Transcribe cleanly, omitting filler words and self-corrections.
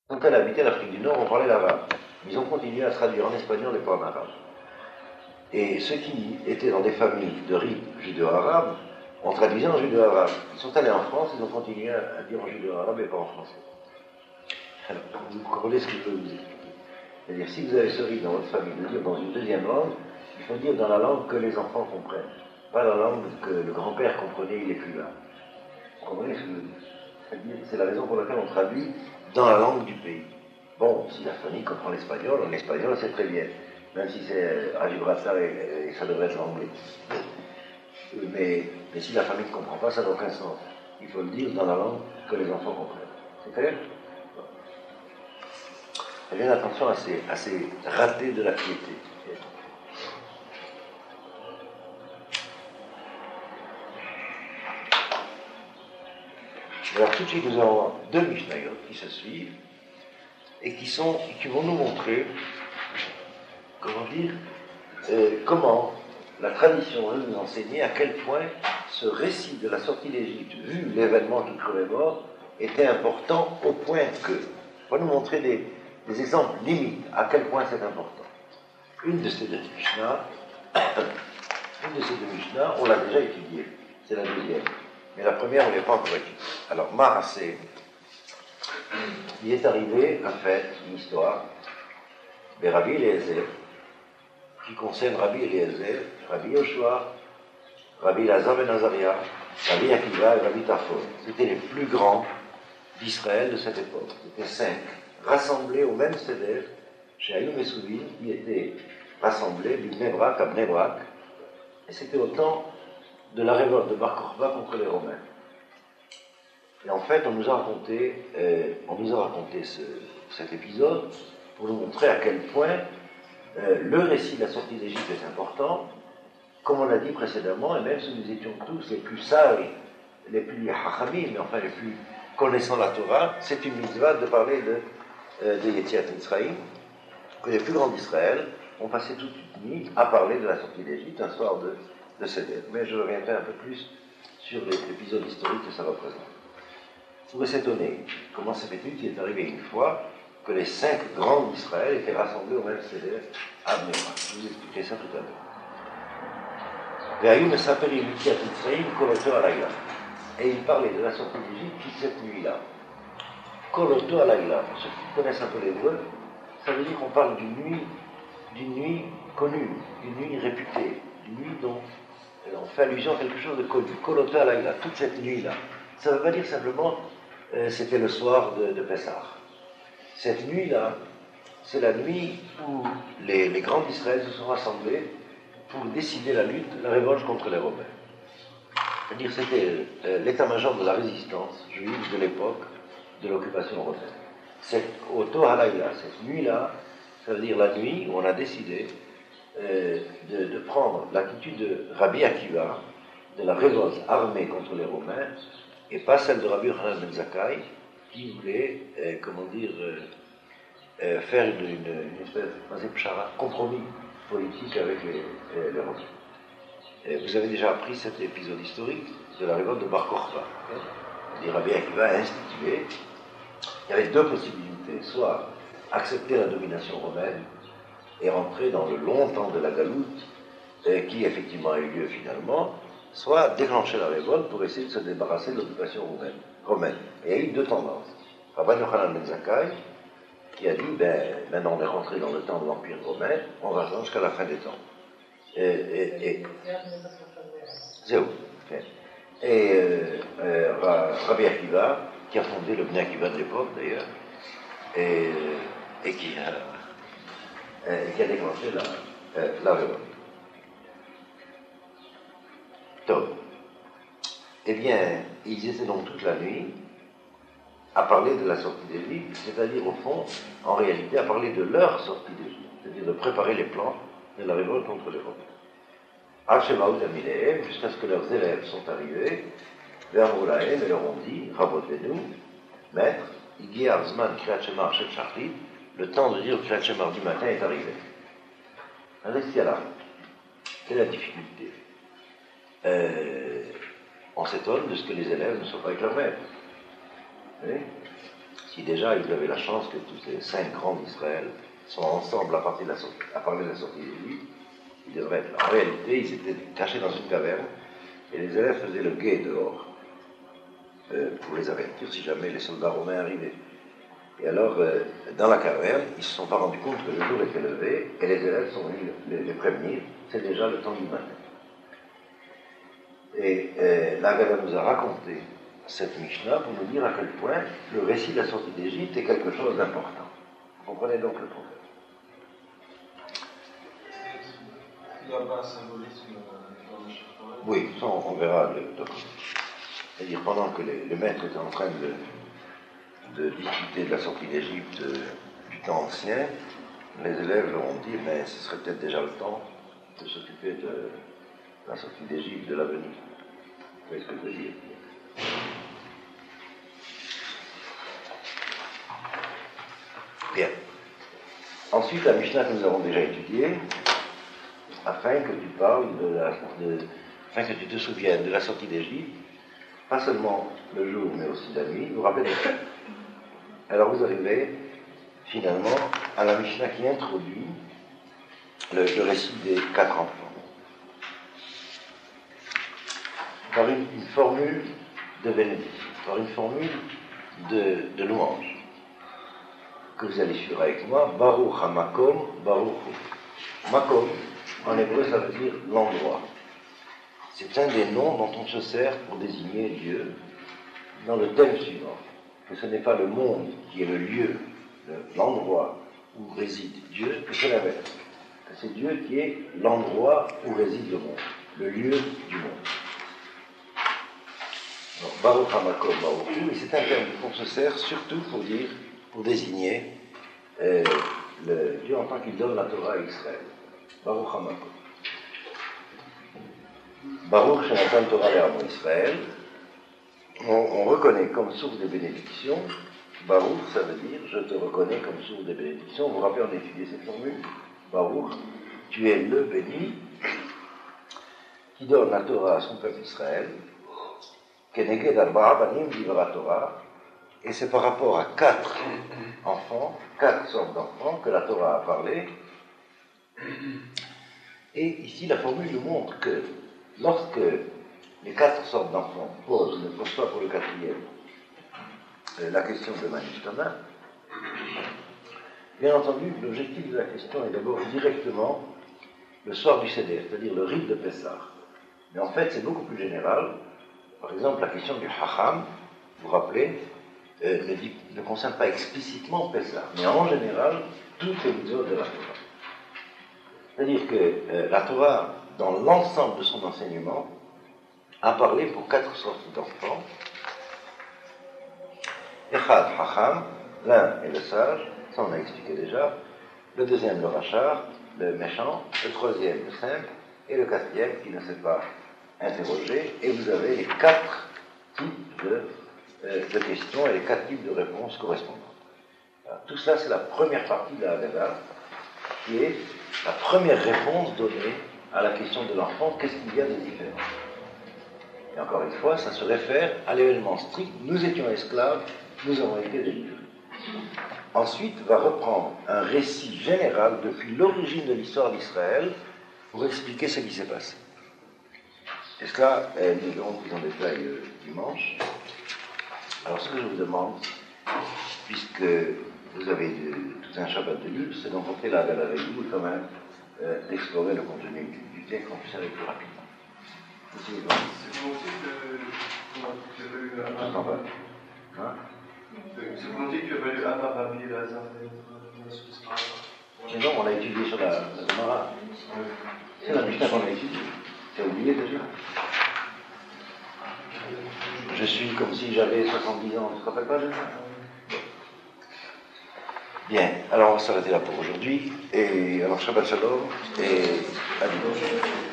Quand elle habitait l'Afrique du Nord, on parlait l'arabe. Ils ont continué à traduire en espagnol et pas en arabe. Et ceux qui étaient dans des familles de rites judéo-arabes ont traduit en judéo-arabe. Ils sont allés en France, ils ont continué à dire en judéo-arabe et pas en français. Alors, vous comprenez ce que je veux vous expliquer. C'est-à-dire, si vous avez ce rite dans votre famille de dire dans une deuxième langue, il faut dire dans la langue que les enfants comprennent. Pas la langue que le grand-père comprenait, il n'est plus là. Vous comprenez ce que je veux dire? C'est-à-dire, c'est la raison pour laquelle on traduit dans la langue du pays. Bon, si la famille comprend l'espagnol, en espagnol c'est très bien. Même si c'est à Gibraltar et ça devrait être l'anglais. Mais si la famille ne comprend pas, ça n'a aucun sens. Il faut le dire dans la langue que les enfants comprennent. C'est clair? Faites bien attention à ces ratés de la piété. Alors tout de suite, nous avons deux Mishnayot qui se suivent et qui vont nous montrer, comment la tradition veut nous enseigner à quel point ce récit de la sortie d'Égypte, vu l'événement qu'il commémore, était important au point que, on va nous montrer des exemples limites à quel point c'est important. Une de ces deux Mishnah, on l'a déjà étudiée, c'est la deuxième. Mais la première, on ne l'a pas encore étudiée. Alors, Maaseh, il est arrivé un fait, une histoire, de Rabbi Eliezer, qui concerne Rabbi Eliezer, Rabbi Yoshua, Rabbi Lazar ben Azaria, Rabbi Akiva et Rabbi Tarfon. C'était les plus grands d'Israël de cette époque. C'était 5, rassemblés au même seder, chez Ayoum et Souvin, qui étaient rassemblés du Bnei Brak à Bnei Brak, et c'était au temps de la révolte de Bar Kokhba contre les Romains. Et en fait, on nous a raconté cet épisode pour nous montrer à quel point le récit de la sortie d'Égypte est important, comme on l'a dit précédemment, et même si nous étions tous les plus sages, les plus hachamim, mais enfin les plus connaissant la Torah, c'est une mitzvah de parler de Yetziat Mitzrayim, que les plus grands d'Israël ont passé toute une nuit à parler de la sortie d'Égypte, un soir de Seder. Mais je reviendrai un peu plus sur l'épisode historique que ça représente. Vous pouvez s'étonner comment ça fait qu'il est arrivé une fois que les 5 grands d'Israël étaient rassemblés au même Seder à Bnei Brak. Je vous expliquerai ça tout à l'heure. Ve'ayou mesaper Yetziat Mitzrayim koloto alayla. Et il parlait de la sortie d'Égypte toute cette nuit-là. Koloto alayla. Ceux qui connaissent un peu l'hébreu, ça veut dire qu'on parle d'une nuit connue, d'une nuit réputée, d'une nuit dont on fait allusion à quelque chose de connu. Koloto alayla, toute cette nuit-là. Ça ne veut pas dire simplement c'était le soir de Pessah. Cette nuit-là, c'est la nuit où les grands d'Israël se sont rassemblés pour décider la lutte, la révolte contre les Romains. C'est-à-dire c'était l'état-major de la résistance juive de l'époque de l'occupation romaine. Au Tohalayla, cette nuit-là, ça veut dire la nuit où on a décidé de prendre l'attitude de Rabbi Akiva, de la révolte armée contre les Romains, et pas celle de Rabbi Yochanan ben Zakkai, qui voulait, faire une espèce de compromis politique avec les Romains. Vous avez déjà appris cet épisode historique de la révolte de Bar Kokhba. Rabbi Akiva a institué, il y avait deux possibilités, soit accepter la domination romaine et rentrer dans le long temps de la galoute, qui effectivement a eu lieu finalement, soit déclencher la révolte pour essayer de se débarrasser de l'occupation romaine. Et il y a eu deux tendances. Rabbi Yochanan ben Zakkai, qui a dit, maintenant on est rentré dans le temps de l'Empire romain, on va attendre jusqu'à la fin des temps. C'est où? Et Rabbi Akiva, qui a fondé le Bnei Akiva de l'époque d'ailleurs, et qui a déclenché la révolte. Donc, eh bien, ils étaient donc toute la nuit à parler de la sortie d'Égypte, c'est-à-dire au fond, en réalité, à parler de leur sortie d'Égypte, c'est-à-dire de préparer les plans de la révolte contre les Romains. Jusqu'à ce que leurs élèves sont arrivés, vers Moulahem, et leur ont dit, rabotez-nous, maître, Igi Arzman Kriyat Shemar Shel Shachrit, le temps de dire Kriyat Shemar du matin est arrivé. Restez là. C'est la difficulté. On s'étonne de ce que les élèves ne sont pas avec leur maître. Si Si déjà ils avaient la chance que tous les 5 grands d'Israël sont ensemble à parler de la sortie d'Égypte, ils devraient être là. En réalité, ils étaient cachés dans une caverne et les élèves faisaient le guet dehors pour les avertir si jamais les soldats romains arrivaient. Et alors, dans la caverne, ils ne se sont pas rendus compte que le jour était levé et les élèves sont venus les prévenir. C'est déjà le temps du matin. Et l'Agada nous a raconté cette Mishnah pour nous dire à quel point le récit de la sortie d'Égypte est quelque chose d'important. Vous comprenez donc le problème. Il n'y a pas un symbolisme dans le chapitre. Oui, ça on verra. C'est-à-dire pendant que les maîtres étaient en train de discuter de la sortie d'Égypte du temps ancien, les élèves leur ont dit, mais ce serait peut-être déjà le temps de s'occuper de la sortie d'Égypte de l'avenir. Vous voyez ce que je veux dire? Bien. Ensuite, la Mishnah que nous avons déjà étudiée, afin que tu parles afin que tu te souviennes de la sortie d'Égypte, pas seulement le jour, mais aussi la nuit, vous rappelez. Alors vous arrivez finalement à la Mishnah qui introduit le récit des 4 enfants. Par une formule de bénédiction, par une formule de louange, que vous allez suivre avec moi, Baruch HaMakom, Baruch Hu. Makom, en hébreu, ça veut dire l'endroit. C'est un des noms dont on se sert pour désigner Dieu dans le thème suivant, que ce n'est pas le monde qui est le lieu, l'endroit où réside Dieu, que c'est l'inverse. Que c'est Dieu qui est l'endroit où réside le monde, le lieu du monde. Donc, Baruch HaMakom, Baruch Hu, et c'est un terme qu'on se sert surtout pour désigner le Dieu en tant qu'il donne la Torah à Israël. Baruch HaMakom. Baruch Shenatan Torah Le'amo Israël. On reconnaît comme source des bénédictions. Baruch, ça veut dire je te reconnais comme source des bénédictions. Vous vous rappelez, on a étudié cette formule. Baruch, tu es le béni qui donne la Torah à son peuple Israël. Keneged Arba'a Banim Divra Torah. Et c'est par rapport à 4 enfants, 4 sortes d'enfants que la Torah a parlé. Et ici, la formule nous montre que lorsque les 4 sortes d'enfants ne posent pas pour le 4e la question de Manushtana, bien entendu, l'objectif de la question est d'abord directement le soir du Seder, c'est-à-dire le rite de Pessah. Mais en fait, c'est beaucoup plus général. Par exemple, la question du Hacham, vous vous rappelez, ne concerne pas explicitement Pessah, mais en général, toutes les mitzvot de la Torah. C'est-à-dire que la Torah, dans l'ensemble de son enseignement, a parlé pour 4 sortes d'enfants. Echad Hacham, l'un est le sage, ça on a expliqué déjà. Le deuxième, le rachar, le méchant. Le troisième, le simple. Et le 4e, qui ne sait pas interroger. Et vous avez les 4 types de questions et les 4 types de réponses correspondantes. Alors, tout ça, c'est la première partie de la Haggadah, qui est la première réponse donnée à la question de l'enfant, qu'est-ce qu'il y a de différent? Et encore une fois, ça se réfère à l'événement strict, nous étions esclaves, nous avons été délivrés. Ensuite, va reprendre un récit général depuis l'origine de l'histoire d'Israël pour expliquer ce qui s'est passé. Et cela, nous verrons plus en détail dimanche. Alors, ce que je vous demande, puisque vous avez tout un Shabbat de libre, c'est d'emporter la Haggadah avec vous et quand même d'explorer le contenu du texte, qu'on puisse aller plus rapidement. C'est volontiers que tu avais eu Hein? C'est volontiers que tu avais eu Abba, Babi et Lazare. Mais non, on l'a étudié sur la Gemara. C'est la Mishnah qu'on a étudiée. Tu as oublié déjà? Je suis comme si j'avais 70 ans, tu ne te rappelles pas de ça? Bien, alors on va s'arrêter là pour aujourd'hui. Et alors Shabbat Shalom et à dimanche.